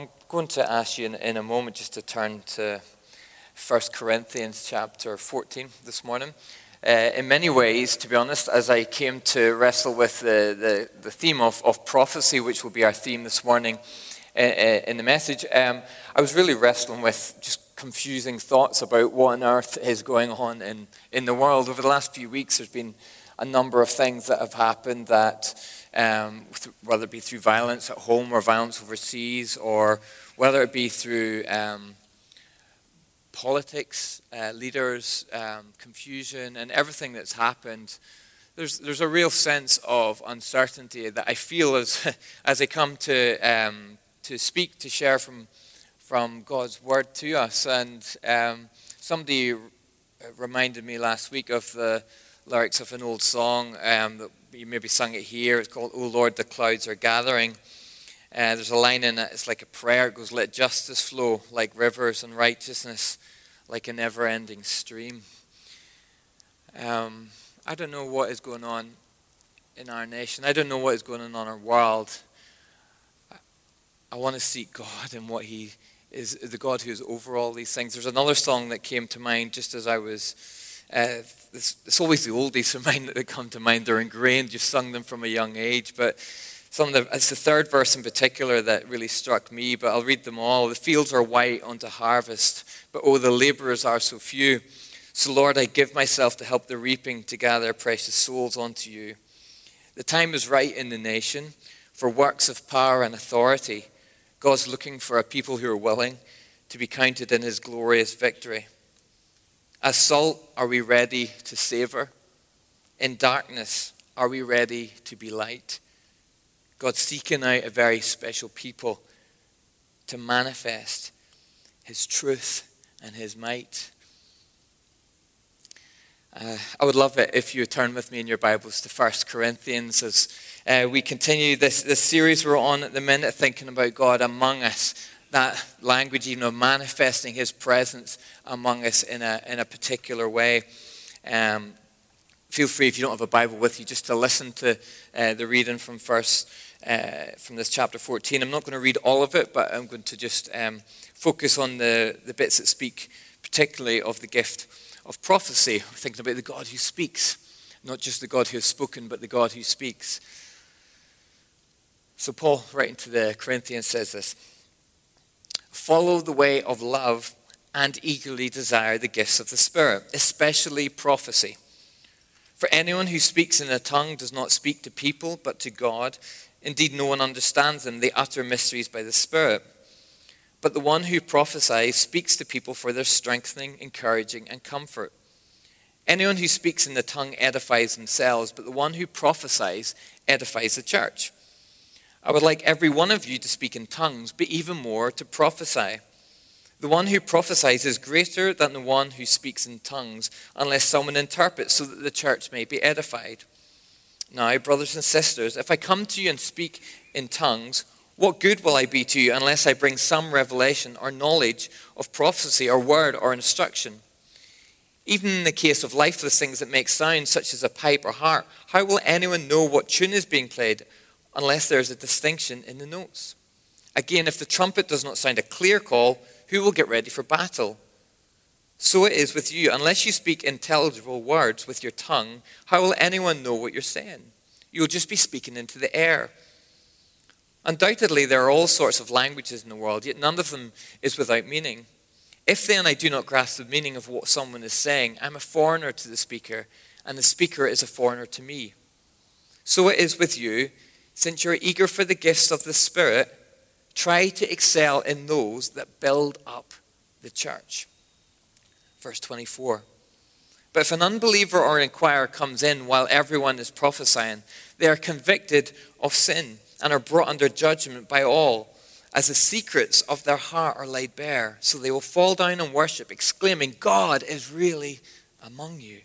I'm going to ask you in a moment just to turn to 1 Corinthians chapter 14 this morning. In many ways, to be honest, as I came to wrestle with the theme of prophecy, which will be our theme this morning in the message, I was really wrestling with just confusing thoughts about what on earth is going on in the world. Over the last few weeks, there's been a number of things that have happened that, whether it be through violence at home or violence overseas, or whether it be through politics, leaders, confusion, and everything that's happened, there's a real sense of uncertainty that I feel as I come to speak, to share from God's word to us. And somebody reminded me last week of the lyrics of an old song that you maybe sung it here. It's called "O Lord, the Clouds Are Gathering." There's a line in it, it's like a prayer. It goes, "Let justice flow like rivers and righteousness like a never-ending stream." I don't know what is going on in our nation. I don't know what is going on in our world. I want to seek God and what He is, the God who is over all these things. There's another song that came to mind just as I was... it's always the oldies of mine that come to mind. They're ingrained. You've sung them from a young age. But it's the third verse in particular that really struck me. But I'll read them all. "The fields are white unto harvest, but oh, the laborers are so few. So Lord, I give myself to help the reaping, to gather precious souls unto you. The time is right in the nation for works of power and authority. God's looking for a people who are willing to be counted in His glorious victory. As salt, are we ready to savor? In darkness, are we ready to be light? God's seeking out a very special people to manifest His truth and His might." I would love it if you turn with me in your Bibles to 1 Corinthians as we continue this series we're on at the minute, thinking about God among us. That language even of manifesting His presence among us in a particular way. Feel free, if you don't have a Bible with you, just to listen to the reading from this chapter 14. I'm not going to read all of it, but I'm going to just focus on the bits that speak particularly of the gift of prophecy. We're thinking about the God who speaks, not just the God who has spoken, but the God who speaks. So Paul, writing to the Corinthians, says this: "Follow the way of love and eagerly desire the gifts of the Spirit, especially prophecy. For anyone who speaks in a tongue does not speak to people, but to God. Indeed, no one understands them. They utter mysteries by the Spirit. But the one who prophesies speaks to people for their strengthening, encouraging, and comfort. Anyone who speaks in the tongue edifies themselves, but the one who prophesies edifies the church. I would like every one of you to speak in tongues, but even more to prophesy. The one who prophesies is greater than the one who speaks in tongues, unless someone interprets, so that the church may be edified. Now, brothers and sisters, if I come to you and speak in tongues, what good will I be to you unless I bring some revelation or knowledge of prophecy or word or instruction? Even in the case of lifeless things that make sound, such as a pipe or harp, how will anyone know what tune is being played unless there is a distinction in the notes? Again, if the trumpet does not sound a clear call, who will get ready for battle? So it is with you. Unless you speak intelligible words with your tongue, how will anyone know what you're saying? You'll just be speaking into the air. Undoubtedly, there are all sorts of languages in the world, yet none of them is without meaning. If then I do not grasp the meaning of what someone is saying, I'm a foreigner to the speaker, and the speaker is a foreigner to me. So it is with you. Since you're eager for the gifts of the Spirit, try to excel in those that build up the church." Verse 24. "But if an unbeliever or an inquirer comes in while everyone is prophesying, they are convicted of sin and are brought under judgment by all, as the secrets of their heart are laid bare. So they will fall down and worship, exclaiming, 'God is really among you.'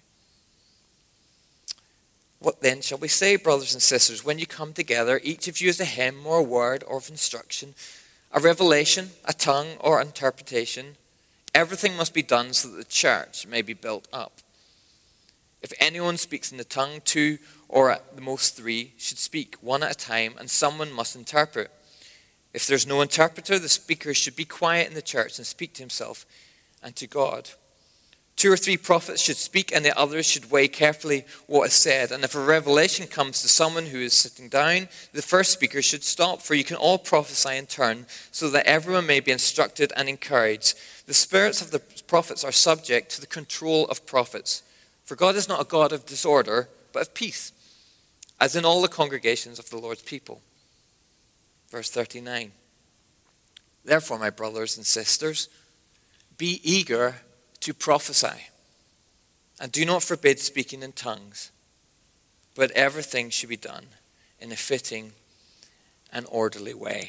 What then shall we say, brothers and sisters? When you come together, each of you has a hymn or a word or of instruction, a revelation, a tongue or interpretation. Everything must be done so that the church may be built up. If anyone speaks in the tongue, two or at the most three should speak, one at a time, and someone must interpret. If there's no interpreter, the speaker should be quiet in the church and speak to himself and to God. 2 or 3 prophets should speak, and the others should weigh carefully what is said. And if a revelation comes to someone who is sitting down, the first speaker should stop, for you can all prophesy in turn, so that everyone may be instructed and encouraged. The spirits of the prophets are subject to the control of prophets. For God is not a God of disorder, but of peace, as in all the congregations of the Lord's people. Verse 39. Therefore, my brothers and sisters, be eager to prophesy, and do not forbid speaking in tongues, but everything should be done in a fitting and orderly way.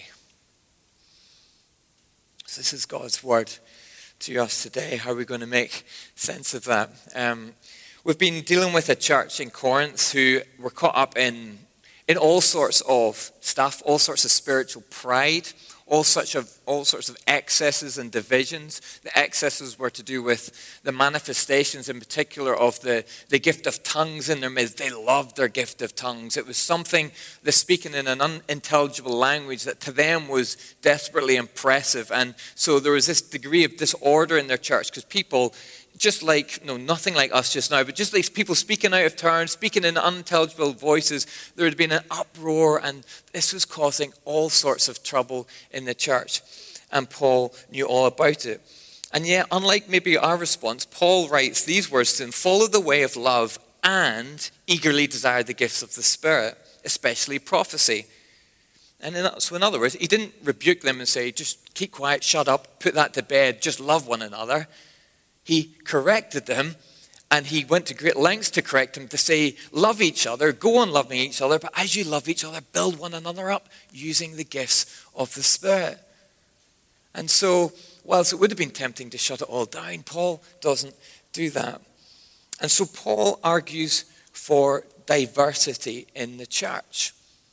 So this is God's word to us today. How are we going to make sense of that? We've been dealing with a church in Corinth who were caught up in all sorts of stuff, all sorts of spiritual pride, all sorts of excesses and divisions. The excesses were to do with the manifestations in particular of the gift of tongues in their midst. They loved their gift of tongues. It was something, the speaking in an unintelligible language, that to them was desperately impressive. And so there was this degree of disorder in their church because people, just like, nothing like us just now, but just like people speaking out of turn, speaking in unintelligible voices, there had been an uproar, and this was causing all sorts of trouble in the church. And Paul knew all about it. And yet, unlike maybe our response, Paul writes these words to them: follow the way of love and eagerly desire the gifts of the Spirit, especially prophecy. And so in other words, he didn't rebuke them and say, just keep quiet, shut up, put that to bed, just love one another. He corrected them, and he went to great lengths to correct them, to say, love each other, go on loving each other, but as you love each other, build one another up using the gifts of the Spirit. And so, whilst it would have been tempting to shut it all down, Paul doesn't do that. And so Paul argues for diversity in the church.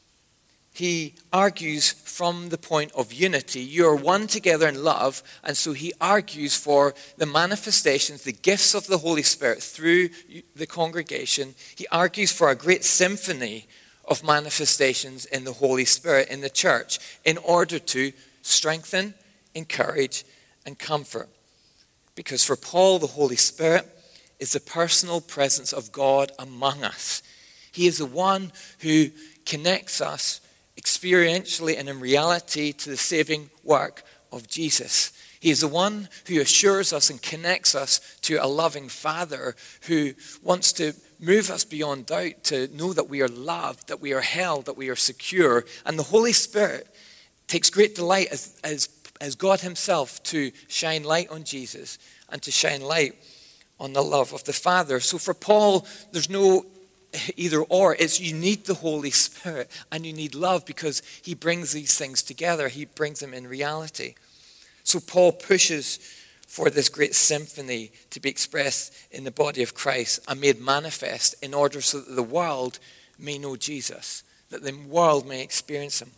He argues from the point of unity. You are one together in love, and so he argues for the manifestations, the gifts of the Holy Spirit through the congregation. He argues for a great symphony of manifestations in the Holy Spirit in the church in order to strengthen, encourage, and comfort. Because for Paul, the Holy Spirit is the personal presence of God among us. He is the one who connects us experientially and in reality to the saving work of Jesus. He is the one who assures us and connects us to a loving Father who wants to move us beyond doubt to know that we are loved, that we are held, that we are secure. And the Holy Spirit takes great delight as God himself to shine light on Jesus and to shine light on the love of the Father. So for Paul, there's no either or. It's you need the Holy Spirit and you need love because he brings these things together. He brings them in reality. So Paul pushes for this great symphony to be expressed in the body of Christ and made manifest in order so that the world may know Jesus, that the world may experience him.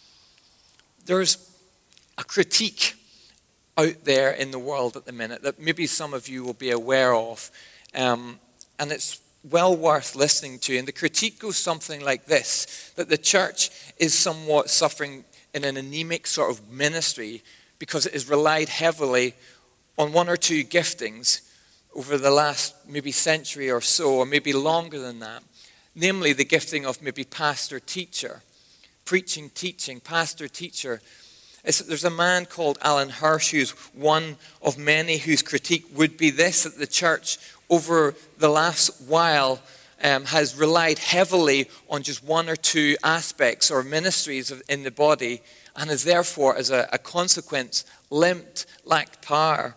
There's a critique out there in the world at the minute that maybe some of you will be aware of, and it's well worth listening to. And the critique goes something like this: that the church is somewhat suffering in an anemic sort of ministry because it has relied heavily on one or two giftings over the last maybe century or so, or maybe longer than that. Namely, the gifting of maybe pastor-teacher, preaching, teaching, pastor-teacher. There's a man called Alan Hirsch who's one of many whose critique would be this: that the church over the last while has relied heavily on just one or two aspects or ministries in the body, and has therefore, as a consequence, limped, lacked power.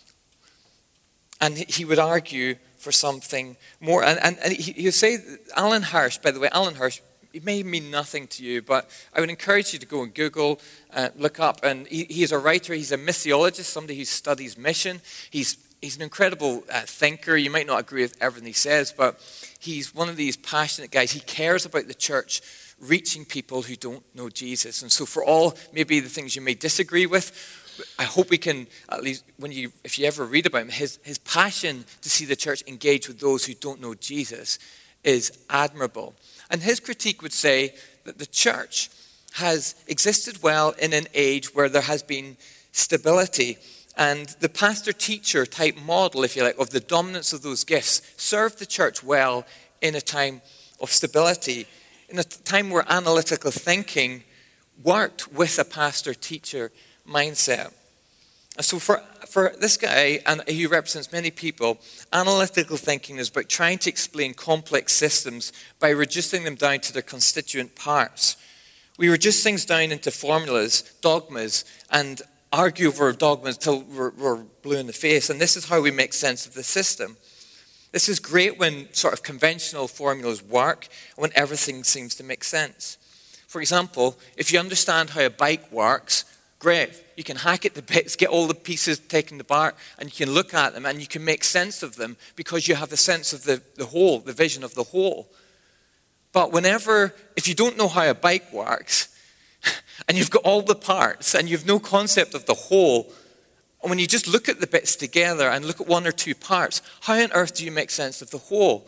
And he would argue for something more. And he would say, Alan Hirsch, by the way, Alan Hirsch, it may mean nothing to you, but I would encourage you to go and Google, look up. And he's a writer, he's a missiologist, somebody who studies mission. He's an incredible thinker. You might not agree with everything he says, but he's one of these passionate guys. He cares about the church reaching people who don't know Jesus. And so for all maybe the things you may disagree with, I hope we can, at least if you ever read about him, his passion to see the church engage with those who don't know Jesus is admirable. And his critique would say that the church has existed well in an age where there has been stability. And the pastor-teacher type model, if you like, of the dominance of those gifts served the church well in a time of stability, in a time where analytical thinking worked with a pastor-teacher mindset. And so for this guy, and he represents many people, analytical thinking is about trying to explain complex systems by reducing them down to their constituent parts. We reduce things down into formulas, dogmas, and argue over dogmas till we're blue in the face. And this is how we make sense of the system. This is great when sort of conventional formulas work, when everything seems to make sense. For example, if you understand how a bike works, great. You can hack it to bits, get all the pieces taken apart, and you can look at them and you can make sense of them because you have the sense of the whole, the vision of the whole. But if you don't know how a bike works, and you've got all the parts, and you've no concept of the whole, when you just look at the bits together and look at one or two parts, how on earth do you make sense of the whole?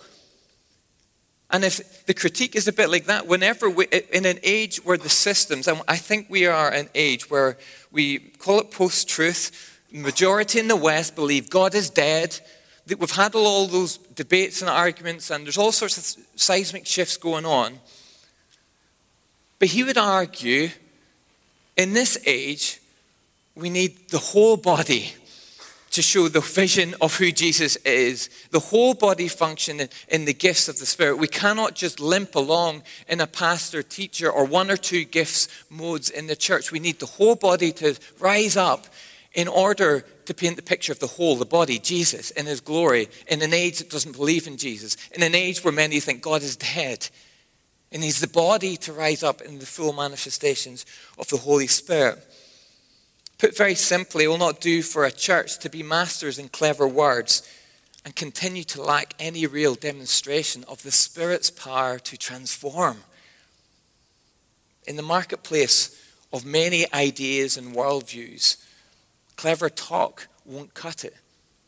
And if the critique is a bit like that, in an age where the systems, and I think we are an age where we call it post-truth, the majority in the West believe God is dead, that we've had all those debates and arguments, and there's all sorts of seismic shifts going on. But he would argue, in this age, we need the whole body to show the vision of who Jesus is, the whole body function in the gifts of the Spirit. We cannot just limp along in a pastor, teacher, or one or two gifts modes in the church. We need the whole body to rise up in order to paint the picture of the whole, the body, Jesus, in his glory, in an age that doesn't believe in Jesus, in an age where many think God is dead. And he's the body to rise up in the full manifestations of the Holy Spirit. Put very simply, it will not do for a church to be masters in clever words and continue to lack any real demonstration of the Spirit's power to transform. In the marketplace of many ideas and worldviews, clever talk won't cut it.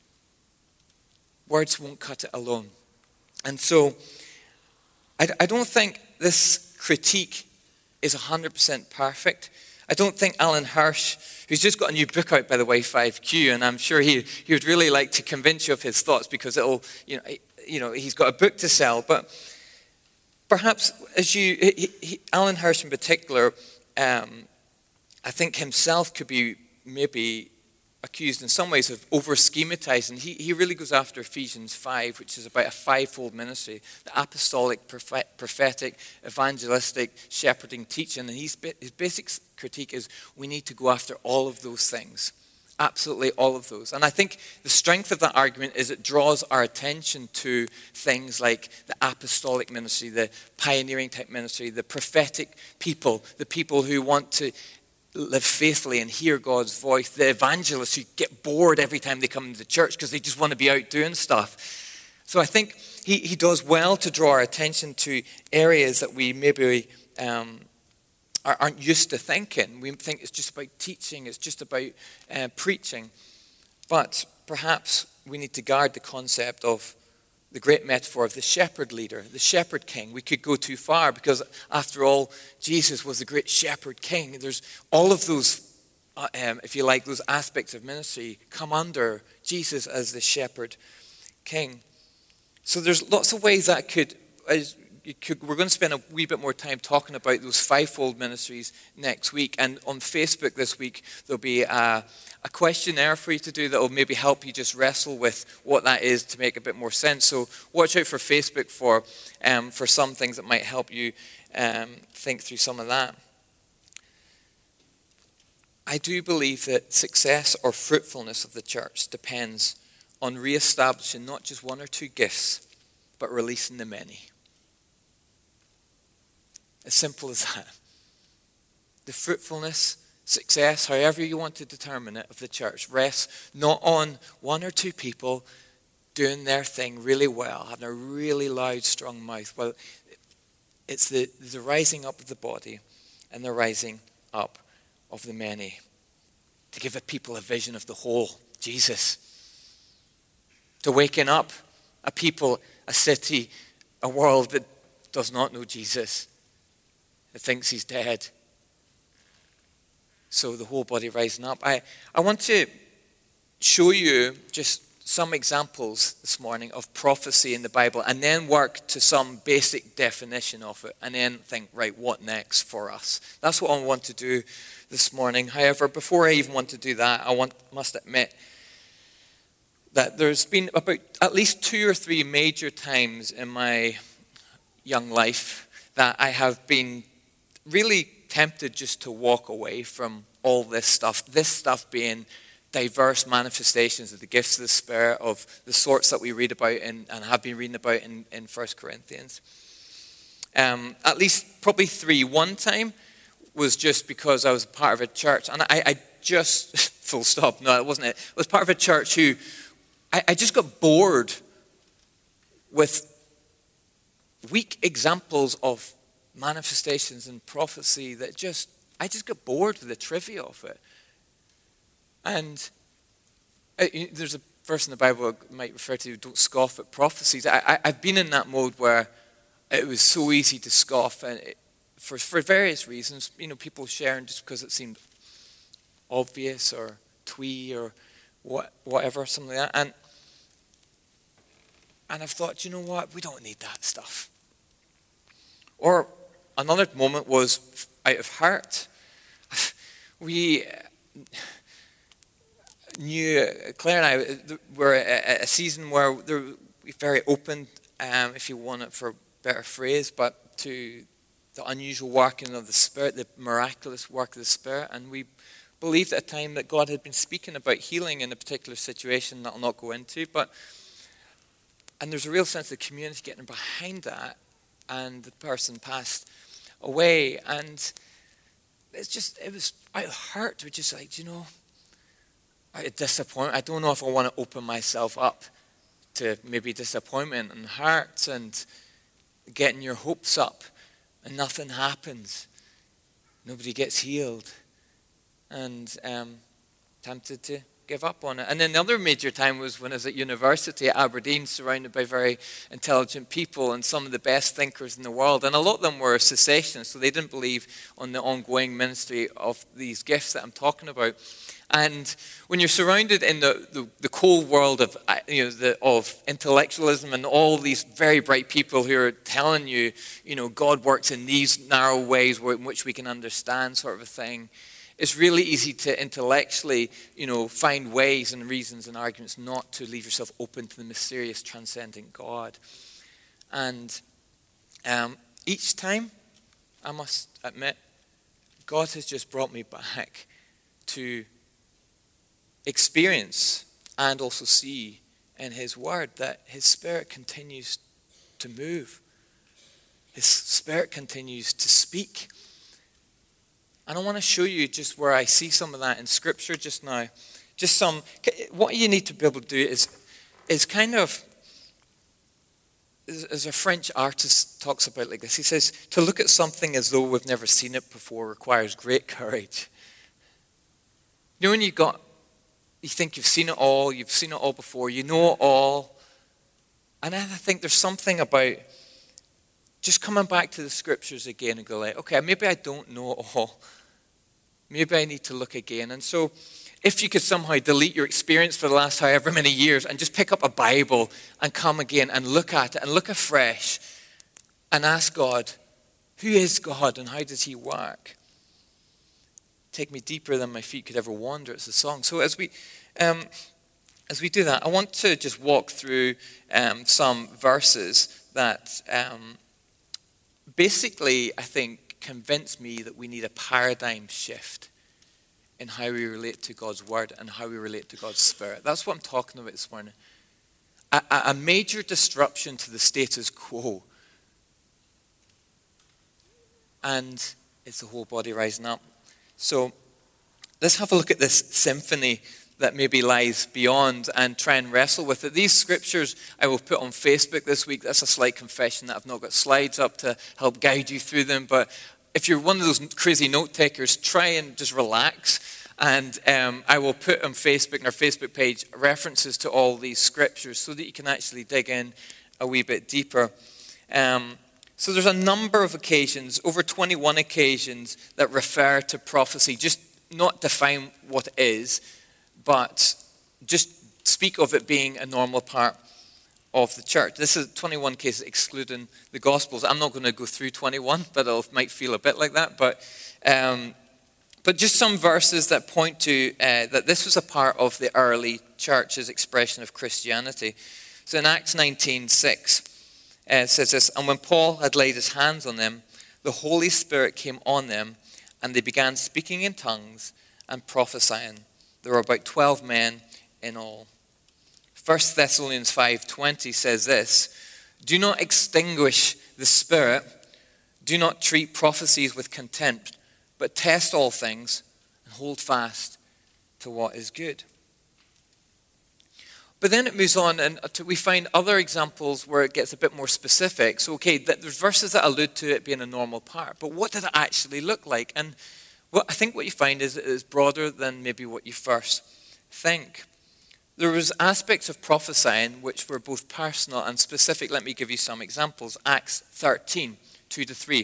Words won't cut it alone. And so, I don't think this critique is 100% perfect. I don't think Alan Hirsch, who's just got a new book out, by the way, 5Q, and I'm sure he would really like to convince you of his thoughts because it'll, he's got a book to sell. But perhaps Alan Hirsch in particular, I think himself could be maybe accused in some ways of over-schematizing. He really goes after Ephesians 5, which is about a fivefold ministry, the apostolic, prophetic, evangelistic, shepherding, teaching. And his basic critique is we need to go after all of those things, absolutely all of those. And I think the strength of that argument is it draws our attention to things like the apostolic ministry, the pioneering type ministry, the prophetic people, the people who want to live faithfully and hear God's voice, the evangelists who get bored every time they come into church because they just want to be out doing stuff. So I think he does well to draw our attention to areas that we maybe aren't used to thinking. We think it's just about teaching, it's just about preaching. But perhaps we need to guard the concept of the great metaphor of the shepherd leader, the shepherd king. We could go too far because, after all, Jesus was the great shepherd king. There's all of those, if you like, those aspects of ministry come under Jesus as the shepherd king. So there's lots of ways that we're going to spend a wee bit more time talking about those fivefold ministries next week. And on Facebook this week, there'll be a questionnaire for you to do that will maybe help you just wrestle with what that is to make a bit more sense. So watch out for Facebook for some things that might help you think through some of that. I do believe that success or fruitfulness of the church depends on reestablishing not just one or two gifts, but releasing the many. As simple as that. The fruitfulness, success, however you want to determine it, of the church rests not on one or two people doing their thing really well, having a really loud, strong mouth. Well, it's the rising up of the body and the rising up of the many. To give the people a vision of the whole, Jesus. To waken up a people, a city, a world that does not know Jesus. That thinks he's dead, So the whole body rising up. I want to show you just some examples this morning of prophecy in the Bible, and then work to some basic definition of it, and then think, right, what next for us? That's what I want to do this morning. However, before I even want to do that, must admit that there's been about at least 2 or 3 major times in my young life that I have been really tempted just to walk away from all this stuff being diverse manifestations of the gifts of the Spirit, of the sorts that we read about and have been reading about in 1 Corinthians. At least probably 3. One time was just because I was part of a church, and I just, full stop, no, it wasn't it. I was part of a church who, I just got bored with weak examples of manifestations and prophecy I just got bored with the trivia of it. And there's a verse in the Bible I might refer to, don't scoff at prophecies. I've been in that mode where it was so easy to scoff, and for various reasons, people sharing just because it seemed obvious or twee or whatever, something like that. And I've thought, you know what, we don't need that stuff. Or another moment was out of hurt. We knew, Claire and I were a season where we were very open, if you want it for a better phrase, but to the unusual working of the Spirit, the miraculous work of the Spirit. And we believed at a time that God had been speaking about healing in a particular situation that I'll not go into. And there's a real sense of the community getting behind that. And the person passed away. And it was out of hurt. We're just like, out of disappointment. I don't know if I want to open myself up to maybe disappointment and hurt and getting your hopes up and nothing happens. Nobody gets healed. And tempted to give up on it. And then the other major time was when I was at university at Aberdeen, surrounded by very intelligent people and some of the best thinkers in the world. And a lot of them were cessationists, so they didn't believe on the ongoing ministry of these gifts that I'm talking about. And when you're surrounded in the cold world of of intellectualism and all these very bright people who are telling you, God works in these narrow ways in which we can understand, sort of a thing, it's really easy to intellectually, find ways and reasons and arguments not to leave yourself open to the mysterious, transcendent God. And each time, I must admit, God has just brought me back to experience and also see in His Word that His Spirit continues to move. His Spirit continues to speak. And I want to show you just where I see some of that in Scripture just now. What you need to be able to do is kind of, as a French artist talks about like this, he says, to look at something as though we've never seen it before requires great courage. When you think you've seen it all before, you know it all. And I think there's something about just coming back to the Scriptures again and go like, okay, maybe I don't know it all. Maybe I need to look again. And so if you could somehow delete your experience for the last however many years and just pick up a Bible and come again and look at it and look afresh and ask God, who is God and how does He work? Take me deeper than my feet could ever wander. It's a song. So as we do that, I want to just walk through some verses that basically, I think, convince me that we need a paradigm shift in how we relate to God's Word and how we relate to God's Spirit. That's what I'm talking about this morning. A major disruption to the status quo. And it's the whole body rising up. So let's have a look at this symphony that maybe lies beyond and try and wrestle with it. These scriptures I will put on Facebook this week. That's a slight confession that I've not got slides up to help guide you through them. But if you're one of those crazy note takers, try and just relax. And I will put on Facebook, on our Facebook page, references to all these scriptures so that you can actually dig in a wee bit deeper. So there's a number of occasions, over 21 occasions, that refer to prophecy. Just not define what it is, but just speak of it being a normal part of the church. This is 21 cases excluding the Gospels. I'm not going to go through 21, but it might feel a bit like that. But just some verses that point to that this was a part of the early church's expression of Christianity. So in Acts 19:6, it says this, "And when Paul had laid his hands on them, the Holy Spirit came on them, and they began speaking in tongues and prophesying. There were about 12 men in all." 1 Thessalonians 5:20 says this, "Do not extinguish the Spirit. Do not treat prophecies with contempt, but test all things and hold fast to what is good." But then it moves on, and we find other examples where it gets a bit more specific. So, okay, there's verses that allude to it being a normal part, but what did it actually look like? And I think what you find is it is broader than maybe what you first think. There was aspects of prophesying which were both personal and specific. Let me give you some examples. Acts 13, 2-3.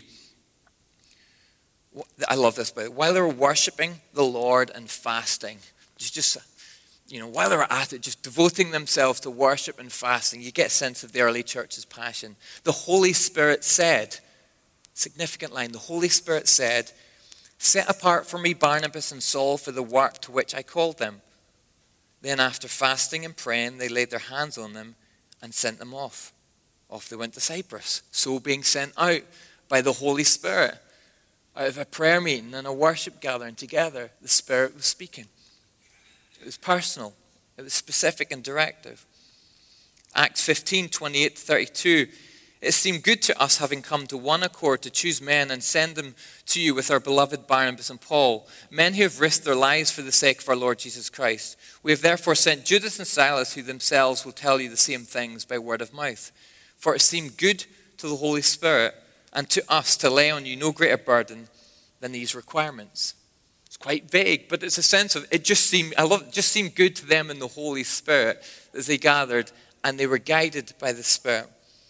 I love this bit. While they were worshiping the Lord and fasting, while they were at it, just devoting themselves to worship and fasting, you get a sense of the early church's passion. The Holy Spirit said, significant line, the Holy Spirit said, "Set apart for me Barnabas and Saul for the work to which I called them." Then after fasting and praying, they laid their hands on them and sent them off. Off they went to Cyprus. So being sent out by the Holy Spirit, out of a prayer meeting and a worship gathering together, the Spirit was speaking. It was personal. It was specific and directive. Acts 15, 28-32. "It seemed good to us, having come to one accord, to choose men and send them to you with our beloved Barnabas and Paul, men who have risked their lives for the sake of our Lord Jesus Christ. We have therefore sent Judas and Silas, who themselves will tell you the same things by word of mouth. For it seemed good to the Holy Spirit and to us to lay on you no greater burden than these requirements." It's quite vague, but it's a sense of, it just seemed good to them in the Holy Spirit as they gathered and they were guided by the Spirit.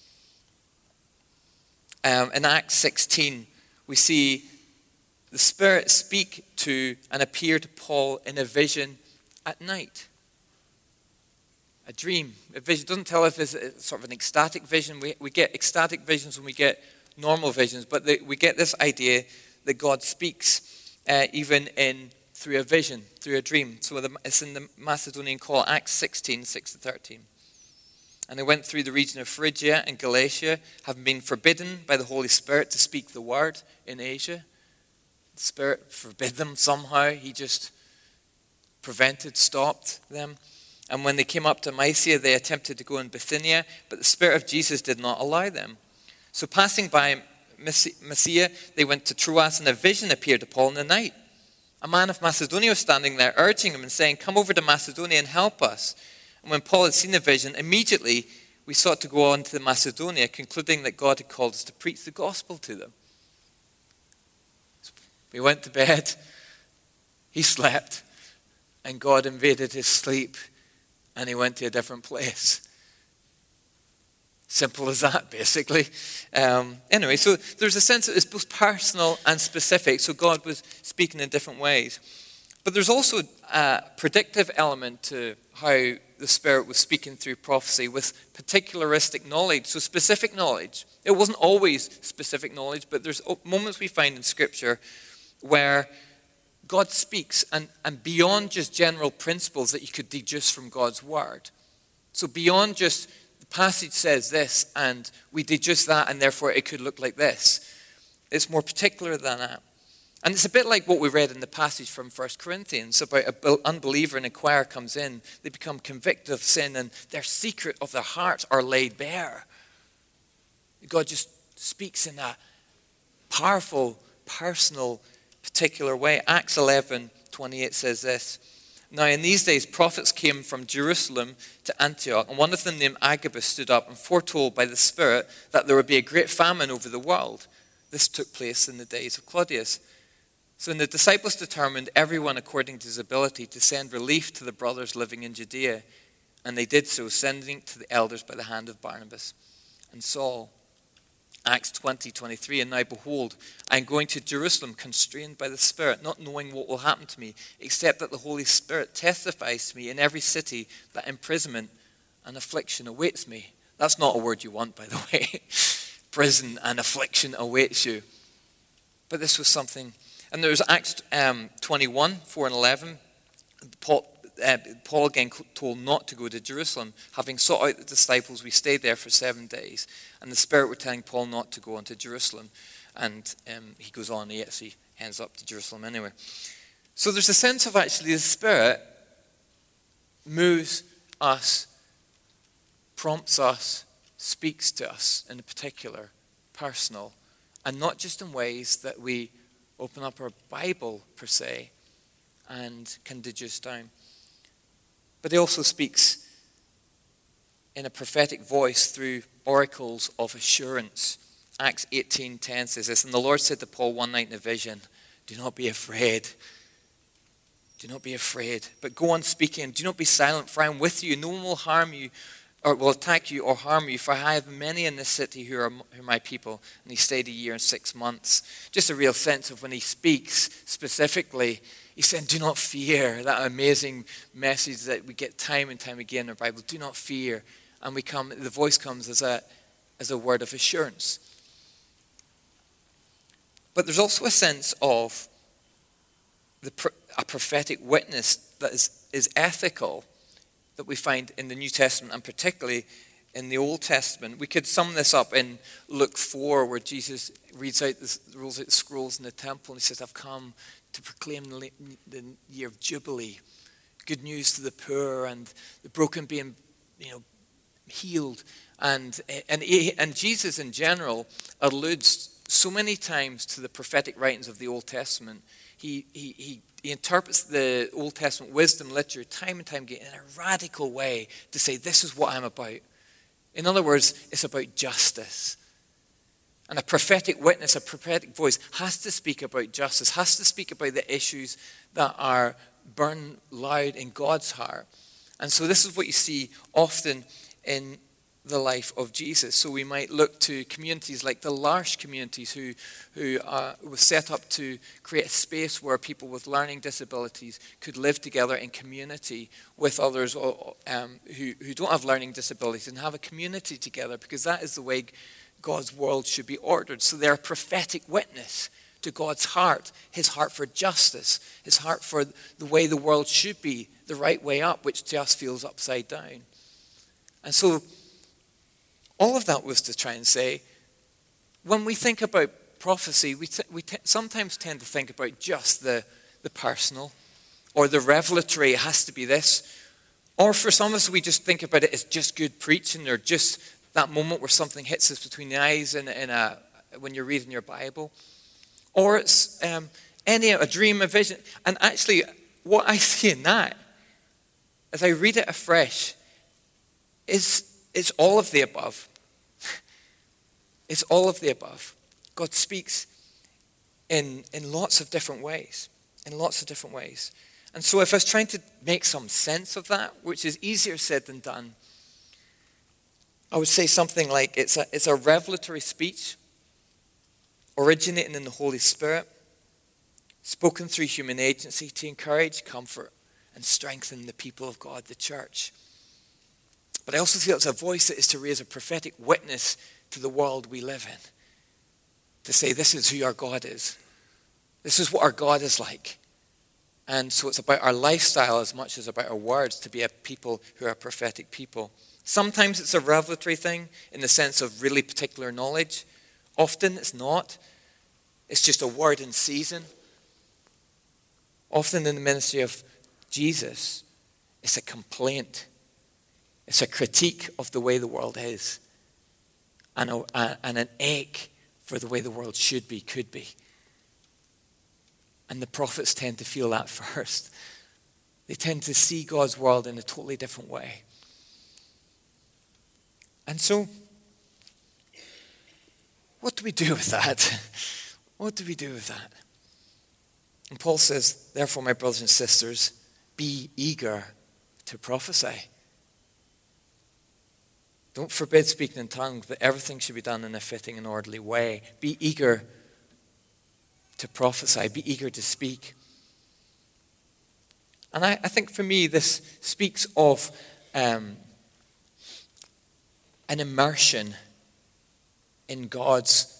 In Acts 16, we see the Spirit speak to and appear to Paul in a vision at night. A dream, a vision. It doesn't tell us if it's sort of an ecstatic vision. We get ecstatic visions when we get normal visions, but we get this idea that God speaks even through a vision, through a dream. So it's in the Macedonian call, Acts 16, 6-13. "And they went through the region of Phrygia and Galatia, having been forbidden by the Holy Spirit to speak the word in Asia." The Spirit forbid them somehow. He just stopped them. "And when they came up to Mysia, they attempted to go in Bithynia, but the Spirit of Jesus did not allow them. So passing by Mysia, they went to Troas, and a vision appeared to Paul in the night. A man of Macedonia was standing there, urging him and saying, 'Come over to Macedonia and help us.' And when Paul had seen the vision, immediately we sought to go on to Macedonia, concluding that God had called us to preach the gospel to them." We went to bed, he slept, and God invaded his sleep, and he went to a different place. Simple as that, basically. Anyway, so there's a sense that it's both personal and specific, so God was speaking in different ways. But there's also a predictive element to how the Spirit was speaking through prophecy with particularistic knowledge, so specific knowledge. It wasn't always specific knowledge, but there's moments we find in Scripture where God speaks and beyond just general principles that you could deduce from God's Word. So beyond just the passage says this and we deduce that and therefore it could look like this. It's more particular than that. And it's a bit like what we read in the passage from 1 Corinthians about an unbeliever and a choir comes in. They become convicted of sin and their secret of their hearts are laid bare. God just speaks in a powerful, personal, particular way. Acts 11:28 says this. "Now in these days prophets came from Jerusalem to Antioch, and one of them named Agabus stood up and foretold by the Spirit that there would be a great famine over the world. This took place in the days of Claudius. So the disciples determined, everyone according to his ability, to send relief to the brothers living in Judea. And they did so, sending to the elders by the hand of Barnabas and Saul." Acts 20:23, and now behold, I am going to Jerusalem constrained by the Spirit, not knowing what will happen to me, except that the Holy Spirit testifies to me in every city that imprisonment and affliction awaits me. That's not a word you want, by the way. Prison and affliction awaits you. But this was something. And there's Acts 21, 4 and 11. Paul again told not to go to Jerusalem. Having sought out the disciples, we stayed there for 7 days. And the Spirit were telling Paul not to go on to Jerusalem. And he goes on, he actually ends up to Jerusalem anyway. So there's a sense of actually the Spirit moves us, prompts us, speaks to us in a particular, personal, and not just in ways that we open up our Bible per se and can deduce down. But he also speaks in a prophetic voice through oracles of assurance. Acts 18:10 says this, and the Lord said to Paul one night in a vision, do not be afraid. Do not be afraid, but go on speaking. Do not be silent, for I am with you. No one will harm you, or will attack you or harm you, for I have many in this city who are my people. And he stayed 1 year and 6 months. Just a real sense of when he speaks specifically, he said, do not fear. That amazing message that we get time and time again in our Bible. Do not fear. And the voice comes as a word of assurance. But there's also a sense of a prophetic witness that is ethical that we find in the New Testament, and particularly in the Old Testament. We could sum this up in Luke 4, where Jesus rolls out the scrolls in the temple, and he says, I've come to proclaim the year of Jubilee, good news to the poor and the broken being, healed. And Jesus in general alludes so many times to the prophetic writings of the Old Testament. He interprets the Old Testament wisdom literature time and time again in a radical way to say, this is what I'm about. In other words, it's about justice. And a prophetic witness, a prophetic voice has to speak about justice, has to speak about the issues that are burn loud in God's heart. And so this is what you see often in the life of Jesus. So we might look to communities like the L'Arche communities who was set up to create a space where people with learning disabilities could live together in community with others who don't have learning disabilities and have a community together, because that is the way God's world should be ordered. So they're a prophetic witness to God's heart, his heart for justice, his heart for the way the world should be, the right way up, which to us feels upside down. And so all of that was to try and say, when we think about prophecy, we sometimes tend to think about just the personal or the revelatory. It has to be this. Or for some of us, we just think about it as just good preaching, or just that moment where something hits us between the eyes when you're reading your Bible. Or it's a dream, a vision. And actually, what I see in that, as I read it afresh, it's all of the above. It's all of the above. God speaks in lots of different ways. In lots of different ways. And so if I was trying to make some sense of that, which is easier said than done, I would say something like it's a revelatory speech originating in the Holy Spirit, spoken through human agency to encourage, comfort, and strengthen the people of God, the church. But I also feel it's a voice that is to raise a prophetic witness to the world we live in. To say, this is who our God is. This is what our God is like. And so it's about our lifestyle as much as about our words, to be a people who are prophetic people. Sometimes it's a revelatory thing in the sense of really particular knowledge. Often it's not. It's just a word in season. Often in the ministry of Jesus, it's a complaint. It's a critique of the way the world is. And an ache for the way the world should be, could be. And the prophets tend to feel that first. They tend to see God's world in a totally different way. And so, what do we do with that? What do we do with that? And Paul says, therefore, my brothers and sisters, be eager to prophesy. Don't forbid speaking in tongues, but everything should be done in a fitting and orderly way. Be eager to prophesy. Be eager to speak. And I think for me, this speaks of an immersion in God's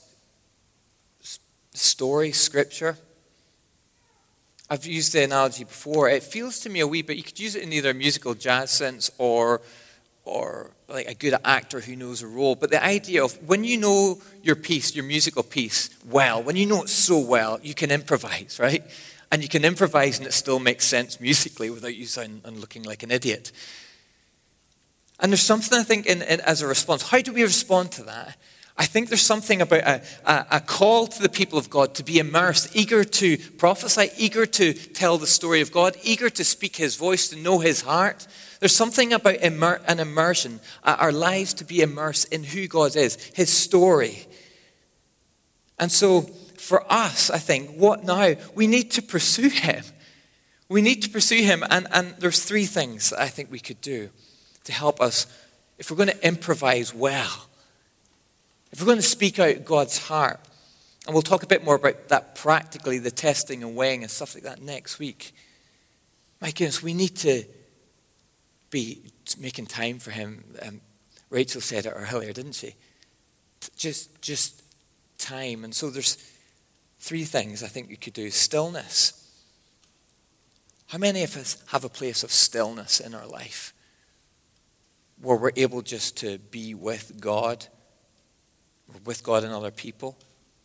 story, Scripture. I've used the analogy before. It feels to me a wee bit, you could use it in either a musical jazz sense or like a good actor who knows a role. But the idea of when you know your piece, your musical piece, well, when you know it so well, you can improvise, right? And you can improvise and it still makes sense musically without you sounding and looking like an idiot. And there's something, I think, in as a response. How do we respond to that? I think there's something about a call to the people of God to be immersed, eager to prophesy, eager to tell the story of God, eager to speak his voice, to know his heart. There's something about an immersion, our lives to be immersed in who God is, his story. And so for us, I think, what now? We need to pursue him. We need to pursue him. And there's three things that I think we could do to help us if we're going to improvise well. If we're going to speak out God's heart, and we'll talk a bit more about that practically, the testing and weighing and stuff like that next week. My goodness, we need to be making time for him. Rachel said it earlier, didn't she? Just time. And so there's three things I think we could do. Stillness. How many of us have a place of stillness in our life where we're able just to be with God? With God and other people?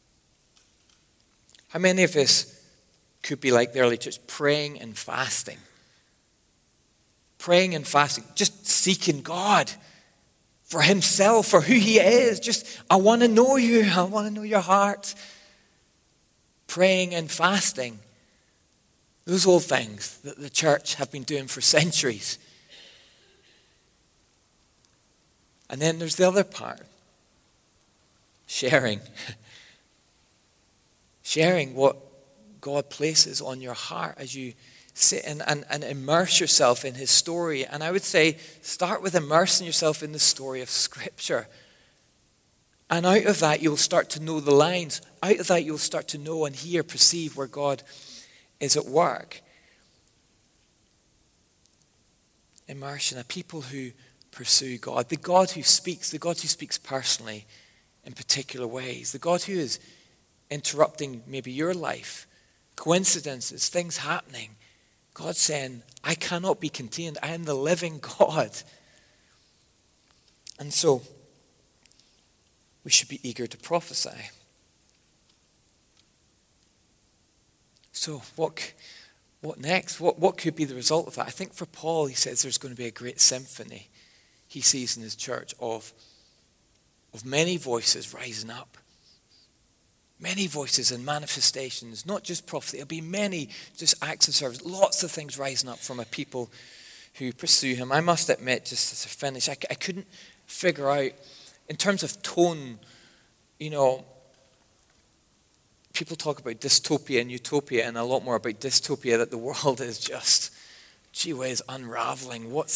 How many of us could be like the early church, praying and fasting? Praying and fasting, just seeking God for himself, for who he is. Just, I want to know you. I want to know your heart. Praying and fasting. Those old things that the church have been doing for centuries. And then there's the other part. Sharing. Sharing what God places on your heart as you sit and immerse yourself in his story. And I would say, start with immersing yourself in the story of Scripture. And out of that, you'll start to know the lines. Out of that, you'll start to know and hear, perceive where God is at work. Immersion, a people who pursue God. The God who speaks personally in particular ways. The God who is interrupting maybe your life. Coincidences, things happening. God saying, I cannot be contained. I am the living God. And so, we should be eager to prophesy. So, what next? What could be the result of that? I think for Paul, he says there's going to be a great symphony he sees in his church of many voices rising up. Many voices and manifestations, not just prophecy. There'll be many just acts of service, lots of things rising up from a people who pursue him. I must admit, just as a finish, I couldn't figure out, in terms of tone, people talk about dystopia and utopia and a lot more about dystopia, that the world is just, gee whiz, unraveling. What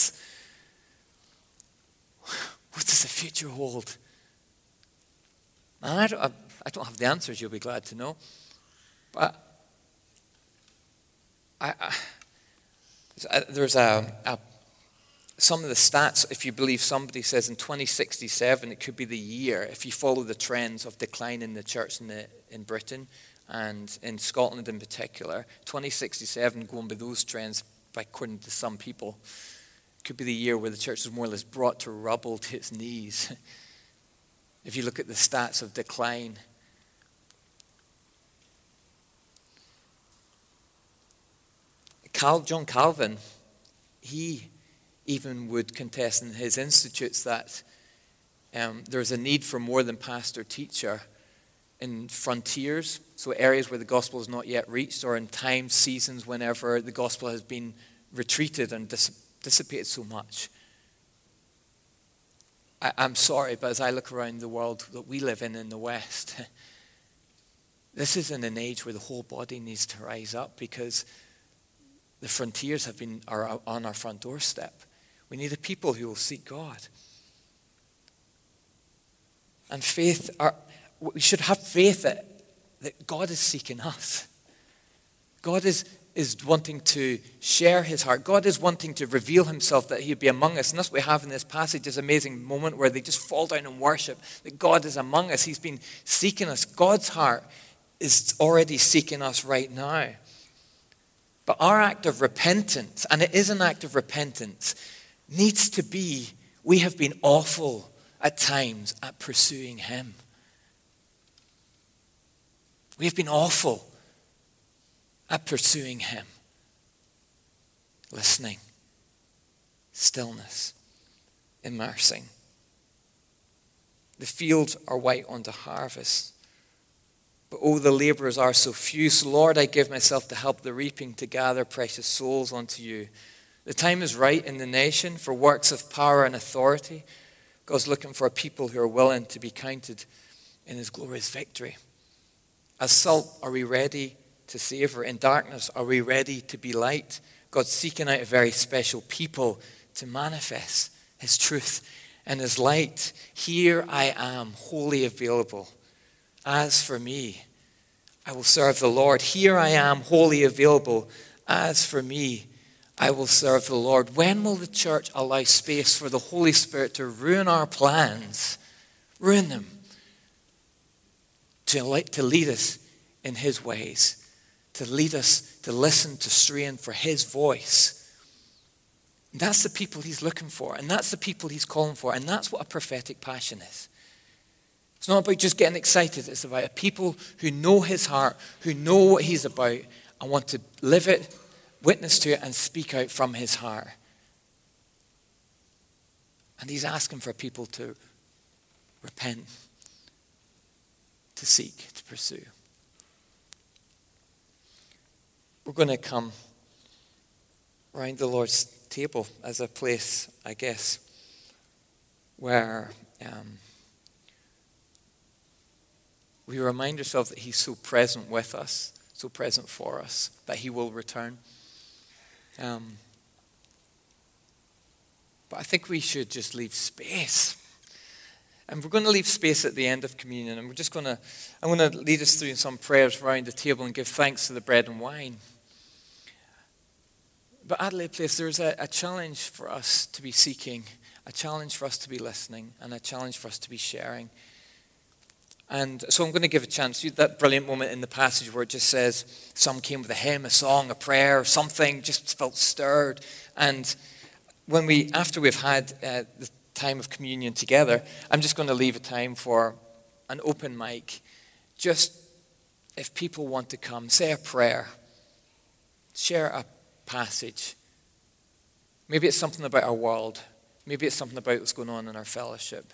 does the future hold? And I don't have the answers, you'll be glad to know. But there's some of the stats, if you believe somebody says in 2067, it could be the year, if you follow the trends of decline in the church in Britain and in Scotland in particular, 2067, going by those trends, according to some people, could be the year where the church is more or less brought to rubble to its knees. If you look at the stats of decline. John Calvin, he even would contest in his institutes that there's a need for more than pastor-teacher in frontiers, so areas where the gospel is not yet reached, or in times, seasons, whenever the gospel has been retreated and dissipated so much. I'm sorry, but as I look around the world that we live in the West, this is in an age where the whole body needs to rise up, because the frontiers are on our front doorstep. We need a people who will seek God. And we should have faith that God is seeking us. God is wanting to share his heart. God is wanting to reveal himself, that he'd be among us. And that's what we have in this passage, this amazing moment where they just fall down and worship, that God is among us. He's been seeking us. God's heart is already seeking us right now. But our act of repentance, and it is an act of repentance, needs to be, we have been awful at times at pursuing him. We have been awful at pursuing him. Listening, stillness, immersing. The fields are white unto harvest, but oh, the laborers are so few. So Lord, I give myself to help the reaping, to gather precious souls unto you. The time is right in the nation for works of power and authority. God's looking for a people who are willing to be counted in his glorious victory. As salt, are we ready to savor? In darkness, are we ready to be light? God's seeking out a very special people to manifest his truth and his light. Here I am, wholly available. As for me, I will serve the Lord. Here I am, wholly available. As for me, I will serve the Lord. When will the church allow space for the Holy Spirit to ruin our plans, ruin them, to lead us in his ways, to lead us to listen, to strain for his voice? And that's the people he's looking for, and that's the people he's calling for, and that's what a prophetic passion is. It's not about just getting excited. It's about a people who know his heart, who know what he's about, and want to live it, witness to it, and speak out from his heart. And he's asking for people to repent, to seek, to pursue. We're going to come around the Lord's table as a place, I guess, where we remind ourselves that he's so present with us, so present for us, that he will return. But I think we should just leave space. And we're going to leave space at the end of communion. And I'm going to lead us through some prayers around the table and give thanks to the bread and wine. But Adelaide Place, there's a challenge for us to be seeking, a challenge for us to be listening, and a challenge for us to be sharing. And so I'm going to give a chance to that brilliant moment in the passage where it just says, some came with a hymn, a song, a prayer, something, just felt stirred. And after we've had the time of communion together, I'm just going to leave a time for an open mic. Just if people want to come, say a prayer, share a passage. Maybe it's something about our world. Maybe it's something about what's going on in our fellowship.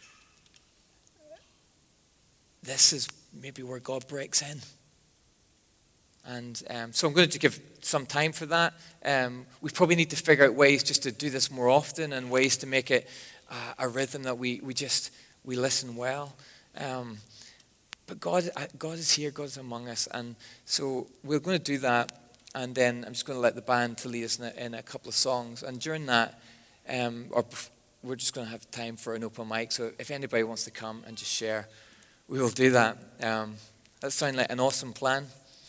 This is maybe where God breaks in. And so I'm going to give some time for that. We probably need to figure out ways just to do this more often and ways to make it a rhythm that we listen well. But God is here, God is among us. And so we're going to do that. And then I'm just going to let the band to lead us in a couple of songs. And during that, we're just going to have time for an open mic. So if anybody wants to come and just share, we will do that. That sounds like an awesome plan.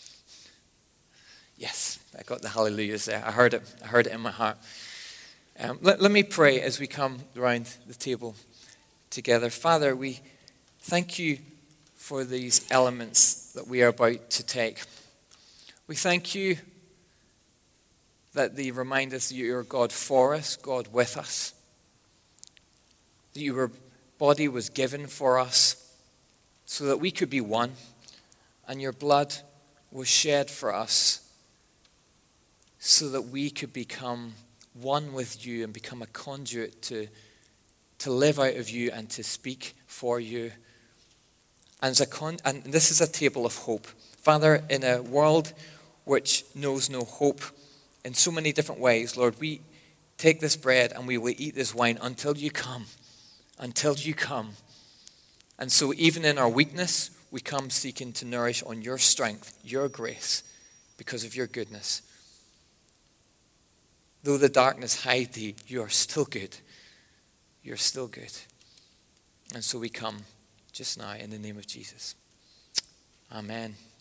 Yes, I got the hallelujahs there. I heard it in my heart. Let me pray as we come around the table together. Father, we thank you for these elements that we are about to take. We thank you that they remind us that you are God for us, God with us. That your body was given for us so that we could be one, and your blood was shed for us so that we could become one with you and become a conduit to live out of you and to speak for you. And this is a table of hope. Father, in a world which knows no hope in so many different ways, Lord, we take this bread and we will eat this wine until you come. Until you come. And so even in our weakness, we come seeking to nourish on your strength, your grace, because of your goodness. Though the darkness hide thee, you are still good. You're still good. And so we come just now in the name of Jesus. Amen.